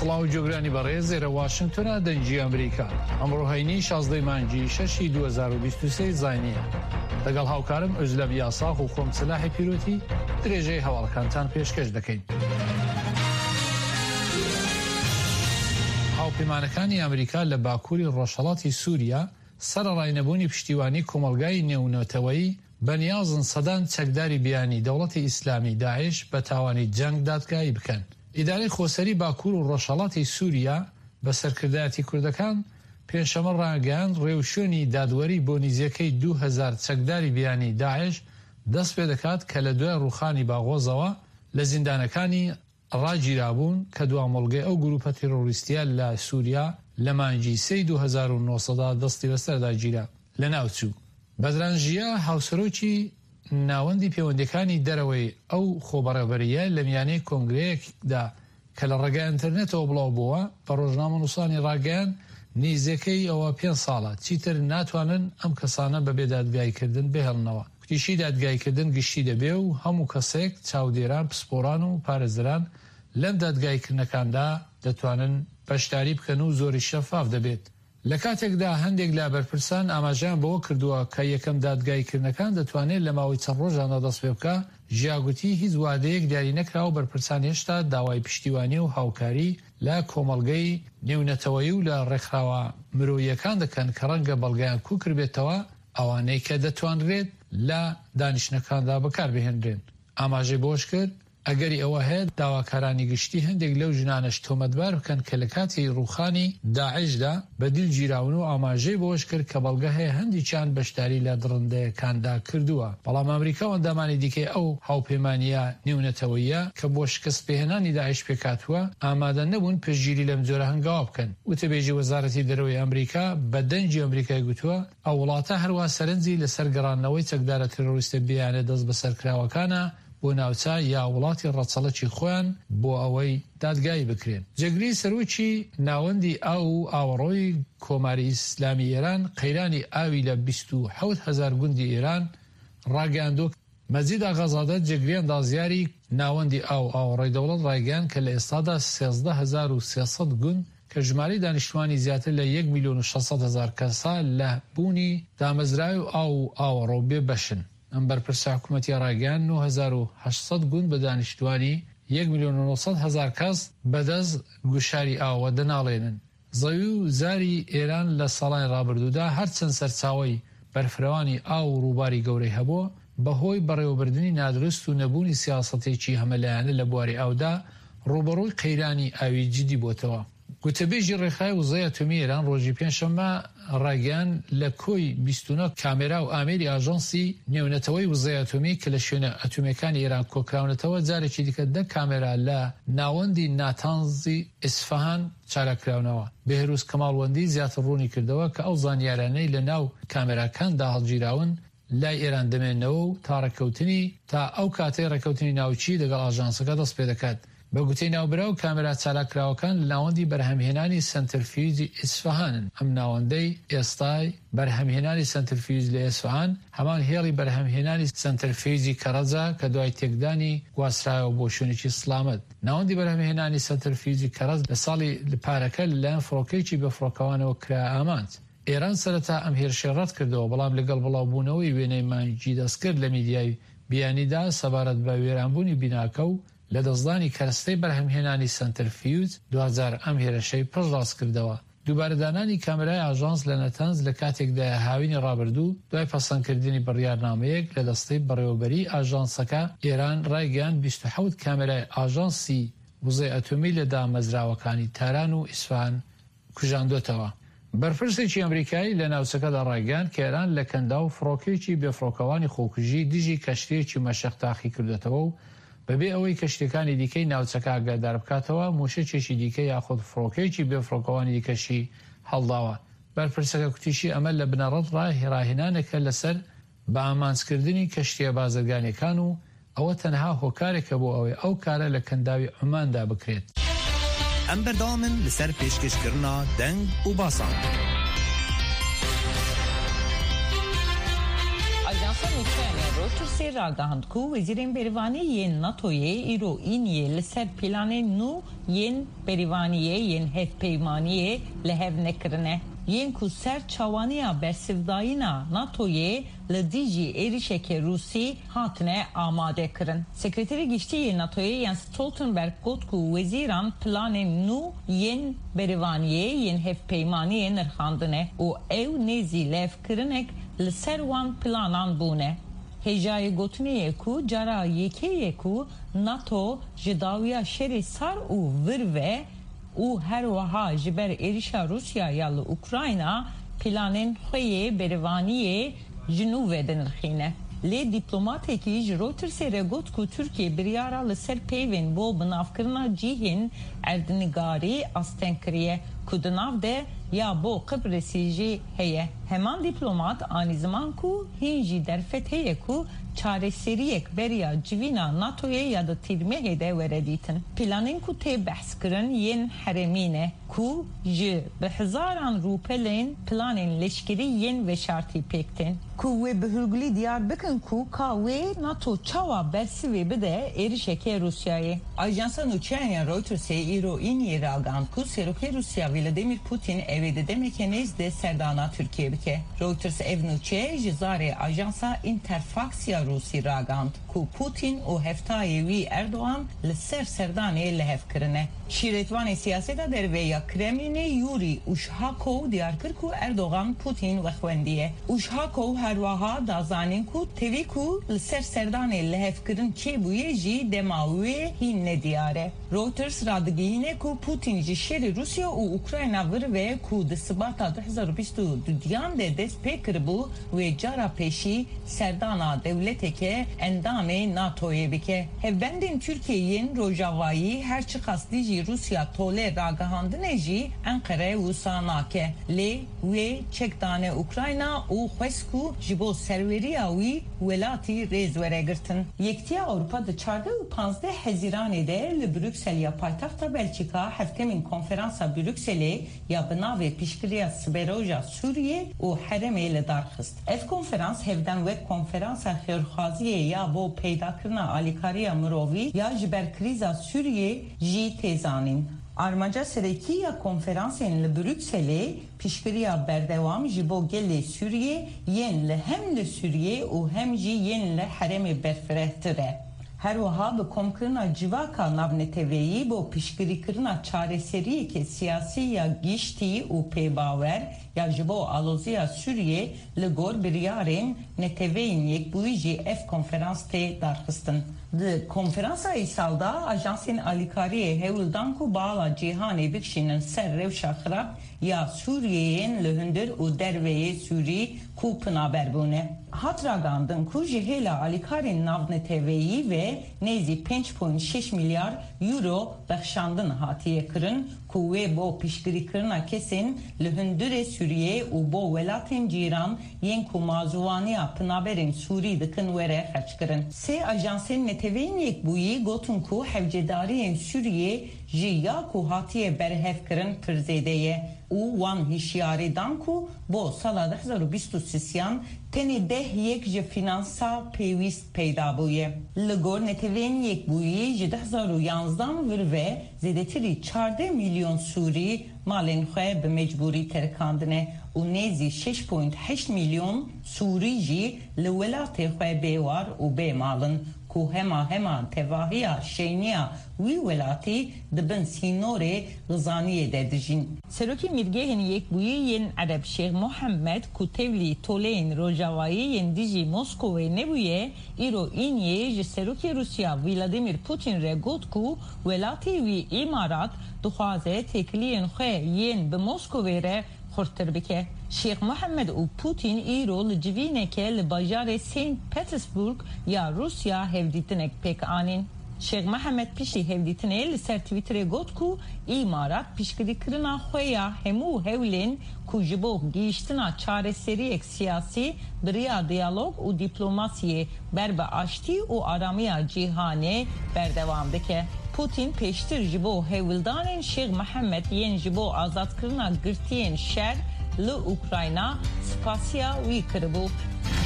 سڵاو جۆگرانی بەڕێز لێرە واشنگتۆنە دەنگی ئەمریکا. ئەمڕۆ هەینی 16 مانگی 6 2023 زاینیە. لەگەڵ هاوکارم ئۆزلەم یاساخ و خۆم سلاحی پیرۆتی درێژەی هەواڵەکانتان پێشکەش دەکەین. هاوپەیمانەکانی ئەمریکا لە باکووری ڕۆژهەڵاتی سووریا سەرەڕای پشتیوانی کۆمەلگای نێونەتەوەیی بەنیازن سەدان چەکداری بیانی دەوڵەتی ئیسلامی داعش بە تاوانی جەنگ دادگایی بکەن. ئیدارەی خۆسەری باکوور و ڕۆژهەڵاتی سووریا بە سەرکردایەتی کوردەکان پێنجشەمە ڕاگەیاند ڕێوشێنی دادوەری بۆ نزیەکەی 2000 چەکداری بیانی داعش دەست پێ دەکات کە لە دوای ڕووخانی باغۆزەوە لە زیندانەکانی ڕاگیرابوون کە دوامۆڵگەی ئەو گروپە تێرۆریستیە لە سووریا لە مانگی 3 2009 دەستی بەسەردا گیرا لە ناوچوو. بەدرانژیە هاوسەرۆکی ناوەندی پەیوەندیەکانی دەرەوەی ئەو خۆبەڕێوەبەریە لە میانەی کۆنگرەیەکدا کە لە ڕێگای ئینتەرنێتەوە بڵاو بووە بە ڕۆژنامە نووسانی ڕاگەیان نزیەکەی ئەوە 5 ساڵە چیتر ناتوانن ئەم کەسانە بەبێ دادگایکردن بهێڵنەوە. کوتیشی دادگایکردن گشتی دەبێ و هەموو کەسێک چاودێران پسپۆران و پارێزران لەم دادگایکردنەکاندا دەتوانن بەشداری بکەن و زۆری شەفاف دەبێت. لە کاتێکدا هەندێک لا بەرپرسان ئاماژیان بەوە کردووە کە یەکەم دادگایکردنەکان دەتوانێت لە ماوەی چەند ڕۆژانە دەست پێ بکە، ژیاگوتی هیچ وادەیەک دیاری نەکراوە بەرپرسان هێشتا داوای پشتیوانی و هاوکاری لە کۆمەڵگەی نێونەتەوەیی و لە ڕێکخراوە مرۆییەکان دەکەن کە ڕەنگە بەڵگەیان کوکر بێتەوە ئەوانەی کە دەتوانرێت لە دانیشتەکاندا بەکاربهێنرێن. ئاماژەی بۆش کرد ئەگەری ئەوە هەیە داواکارانی گشتی هەندێک لەو ژنانەش تۆمەتبار بکەن کە لە کاتی ڕووخانی داعشدا بەدیل گیراون و ئاماژەی بۆش کرد کە بەڵگە هەیە هەندێکیان بەشداری لە دڕندەیەکاندا کردووە. بەڵام ئەمریکا ئەندامانی دیکەی ئەو هاوپەیمانیە نێونەتەوەیە کە بۆ شکست پێهێنانی داعش پێکاتووە ئامادە نەبوون پشتگیری لەم جۆرە هەنگاوە بکەن. وتەبێژی وەزارەتی دەرەوەی ئەمریکا بە دەنگی ئەمریکای گوتووە ئەو وڵاتە هەروە سەرنجی لە سەرگەڕانەوەی چەکدارە تێرۆریستە بیانە دەست بە سەرکراوەکانە بۆ ناوچە یا وڵاتی ڕەچەڵەکی خۆیان بۆ ئەوەی دادگایی بکرێن. جێگری سەرۆکی ناوەندی ئاو و ئاوەڕۆی کۆماری ئیسلامی ئێران قەیرانی ئاوی لە 27,000 گوندی ئێران ڕاگەاندووە. مەجید ئاغازادە جێگریان دازیاری ناوەندی ئاو ئاوەڕۆی دەوڵەت ڕایگەیاند کە لە ئێستادا 13,300 گوند کە ژماری دانیشتوانی زیاتر لە 1,600,000 کەسا لە بوونی دامەزراوی و ئاو و ئاوەڕۆ بێ بەشن. ئەم بەرپرسە حکوومەتی ڕاگەیان 9,800 گوند بە دانیشتوانی 1,900,000 کەس بەدەست گوشاری ئاوە دەناڵێنن. زەوی و زاری ئێران لە ساڵانی ڕابردوودا هەرچەند سەرچاوی بەرفرەوانی ئاو و ڕووباری گەورەی هەبووە بەهۆی بەڕێوەبردننی نادرست و نەبوونی سیاسەتێکی هەمەلایەنە لە بواری ئاودا ڕوبەڕووی قەیرانی ئاوی جدی بۆتەوە. گوتەبێژی ڕێکخراوی وزەی ئەتۆمی ئێران ڕۆژی پێنجشەممە ڕاگەیان لە کۆی 29 کامێرا و ئامێری ئاژەنسی نێونەتەوەی وزەی ئەتۆمی کە لە شوێنە ئەتۆمیەکانی ئێران کۆکراونەتەوە جارێکی دیکە 10 کامێرا لە ناوەندی ناتانزی ئیسفەهان چالاکراونەوە. بێهروز کەماڵوەندی زیاتر ڕوونی کردەوە کە ئەو زانیارانەی لە ناو کامێراکاندا هەڵگیراون لای ئێران دەمێنەوە و تا ئەو کاتەی ڕێکەوتنی ناوچی لەگەڵ ئاژانسەکە دەست پێ دەکات. بە گوتەی ناوبرا و کامێرا چالاکراوەکان لە ناوەندی بەرهەمهێنانی سنترفیوزی ئیسفەهانن. ئەم ناوەندەی ئێستای بەرهەمهێنانی سنترفیوز لە ئیسفەهان هەمان هێڵی بەرهەمهێنانی سنترفیوزی کەرەجە کە دوای تێکدانی گواسترایەوە بۆ شوێنێکی سڵامەت. ناوەندی بەرهەمهێنانی سنترفیوزی کەرەج لە ساڵی پارەکە لەلایەن فڕۆکەیەکی بە فڕۆکەوانەوە کرا ئامانج. ئێران سەرەتا ئەم هێرشەی ڕەت کردەوە، بەڵام لەگەڵ بڵاوبوونەوەی وێنەی مانگی دەستکرد لە میدیای بیانیدا سەبارەت بە وێرانبوونی بیناکە و لە دەستدانی کەرەستەی بەرهەمهێنانی سنترفیوز 2000 ئەم هێرشەی پڕ ڕاست کردەوە. دووبارەدانانی کامێرای ئاژانس لە نەتەنز لە کاتێکدا هاوینی ڕابردوو دوای پەسەندکردنی بڕیارنامەیەک لە دەستەی بەڕێوەبەری ئاژانسەکە ئێران ڕایگەیاند 27 کامێرای ئاژانسی وزەی ئەتۆمی لە دامەزراوەکانی تاران و ئیسفەهان کوژاندوتەوە. بەرپرسێکی ئەمریکایی لە ناوچەکەدا ڕایگەیاند کە ئێران لە کەندا و فڕۆکەیەکی بێفڕۆکەوانی خۆکوژی دژی کەشتیەکی مەشق تاقی کردوێتەوە و بەبێ ئەوەی کەشتەکانی دیکەی ناوچەکە ئاگادار بکاتەوە موشەکێکی دیکە یاخود فڕۆکەیەکی بێفڕۆکەوانی دیکەشی هەڵداوە. بەرپرسەکە کوتیشی ئەمە لە بنەڕەت ڕاهێنانێکە لەسەر بە ئامانجکردنی کەشتیە بازرگانیەکان و ئەوە تەنها هۆکارێکە بۆ ئەوەی ئەو کارە لە کەنداوی عوماندا بکرێت. ئەم بەردەوامن لەسەر پێشکەشکردنا دەنگ و باسان. Reuters ragahand ku Wezîrên Berîvanî yên NATOyê îro îniyê li ser planên nû yên berîvaniyê yên hevpeymaniyê li hev nekirine. Yên ku ser çawaniya bersivdayîna NATOyê li dijî êrişeke Rûsî hatine amade kirin. Sekreterê Giştî NATOyê Jens Stoltenberg got ku wezîran planên nû yên berîvaniyê yên hevpeymaniyê nirxandine û ew nêzî levkirinek li ser wan planan bûne. Hejayê gotinê ku cara yekeyê ku NATO ji dawiya şerê sar û vir ve û her wiha ji ber êrişa Rusyaya li Ukrayna planên xwe yê berîvaniyê ji nû ve dinirxîne. Lê dîplomatekî ji Reutersê re got ku Tirkiye biryara li ser peyvên bo binavkirina cihên erdnigarî asten kiriye ku di nav de ya bo Kıbrısî jî heye. Heman dîplomat anî ziman ku hîn jî derfet heye ku çareseriyek beriya civîna NATOyê ya da tirmehê de were dîtin. Planên ku tê behs kirin yên heremî ne ku ji bi hizaran rûpelên planên leşkerî yên veşartî pêktin. Ku wê bi hûrgilî diyar bikin ku ka wê NATO çawa bersivê bide êrişeke Rusyayê. Ajansa nûçeyên Reutersê îro îniyê ragihand ku Serokê Rusya Vladimir Putin evê di demeke nêz de serdana Tirkiye bike. Reuters ev nûçe ji zarê ajansa Interfaxia Rusî ragihand ku Putin û heftayê wî Erdoğan li ser serdanê li hev kirine. Şîretvanê siyaseta derve ya Kremlinê Yuri Ushakov diyar kir ku Erdoğan Putin wexwendiye. Ushakov her wiha da zanîn ku tevî ku li ser serdanê li hev kirin çêbûye jî dema wê hîn nediyare. Reuters radigihîne ku Putin ji şerê Rusya û Ukrayna vir ve ku di sibata 2022 de dest pê kiribû wê cara pêşî serdana dewleteke endamê NATOyê bike. Hevbendên Tirkiyeyên Rojavayî her çi qasdî jî Rusya tolê ragihandine jî Enkere wisa nake. Lê wê çekdane Ukrayna û xwest ku ji bo serweriya wî welatî rêz were girtin. Yektiya Avrupa di 14 û 15 Hezîranê de li Brüksel ya paytaxta Belçika heftemên konferansa Brükselê ya bi navê piştgiriya Siberoja Sûriye û heremê li darxist. Ev konferans hevden wek konferansa xêrxwaziyê ya bo peydakirina alîkariya mirovî ya ji ber krîza Sûriye jî têzanîn. Armaca serekî ya konferansên li Brükselê piştgiriya berdewam ji bo gelê Sûriye yên li hem li Sûriye û hem jî yên li heremê berfirehtir e. Her wiha bi komkirina civaka navneteveyî bo piştgirîkirina çareseriyeke siyasî ya giştî û pêbawer ya ji bo aloziya Sûriye li gor biryarên neteveyên yekbûyî jî ev konferans tê darxistin. Di konferansa îsalda ajansên alîkariyê hewildan ku bala cîhanê bikişînin ser rewşa xirab ya Sûriyeyên li hundir û derveyê Sûrî ku pinaber bûne. Hat ragandin ku ji hêla alîkarên navneteveyî ve nêzî 5.6 milyar euro bexşandin hatiye kirin ku wê bo piştgirîkirina kesên li hundirê Sûriye û bo welatên cîran yên ku mazûvaniya pinaberên Sûrî dikin were xerç kirin. Sê ajansên neteveyên yekbûyî gotin ku hevcedariyên Sûriye ji ya ku hatiye berhev kirin pir zêde ye û wan hişyarî dan ku bo sala 2023 tenê deh yek ji finansa pêwîst peyda bûye. Li gor neteveyên yekbûyî ji 2011 vir ve zêdetirî 14 milyon Sûrî malên xwe bi mecbûrî terkandine û nêzî 6.8 milyon Sûrî jî li welatê xwe bêwar û bêmalin ku hema tevahiya şeyniya wî welatî dibin sînorê gizaniyê de dijîn. Serokê Mirgehên Yekbûyî yên Ereb Şeyh Mohammed ku tevlî toleyên Rojavayî yên dijî Moskowê nebûye îro îniyê ji Serokê Rusya Vladimir Putin re got ku welatê wî îmarat dixwaze têkiliyên xwe yên bi Moskowê re xurttir bike. Şeyh Mohammed û Putin îro li civîneke li bajarê Saint Petersburg ya Rusya hevdîtinek pêk anîn. Şeyh Mohammed piştî hevdîtinê li ser Twitterê got ku îmarat piştgirîkirina xwe ya hemû hewlên ku ji bo gihîştina çareseriyek siyasî biriya diyalog û dîplomasiyê ber bi aştî û aramiya cîhanê berdewam dike. Putin peştir ji bo hewildanên Şeyh Mohammed yên ji bo azatkirina girtiyên şer li Ukrayna spasiya wî kiribû.